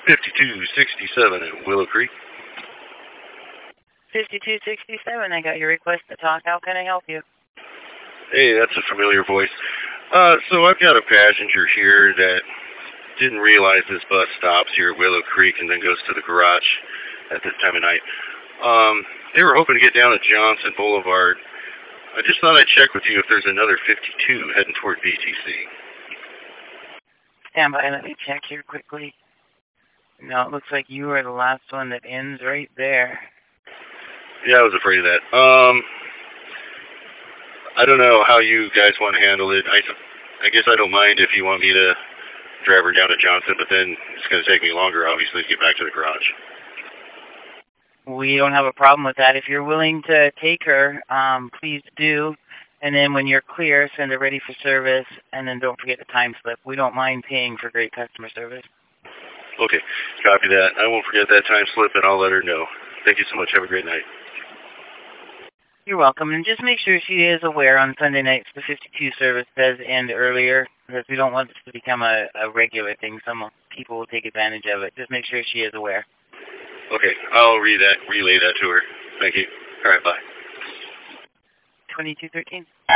5267 at Willow Creek. 5267, I got your request to talk. How can I help you? Hey, that's a familiar voice. So I've got a passenger here that didn't realize this bus stops here at Willow Creek and then goes to the garage at this time of night. They were hoping to get down to Johnson Boulevard. I just thought I'd check with you if there's another 52 heading toward BTC. Stand by, let me check here quickly. No, it looks like you are the last one that ends right there. Yeah, I was afraid of that. I don't know how you guys want to handle it. I guess I don't mind if you want me to drive her down to Johnson, but then it's going to take me longer, obviously, to get back to the garage. We don't have a problem with that. If you're willing to take her, please do. And then when you're clear, send her ready for service, and then don't forget the time slip. We don't mind paying for great customer service. Okay, copy that. I won't forget that time slip, and I'll let her know. Thank you so much. Have a great night. You're welcome. And just make sure she is aware on Sunday nights the 52 service does end earlier, because we don't want this to become a regular thing. Some people will take advantage of it. Just make sure she is aware. Okay, I'll relay that to her. Thank you. All right, bye. 2213.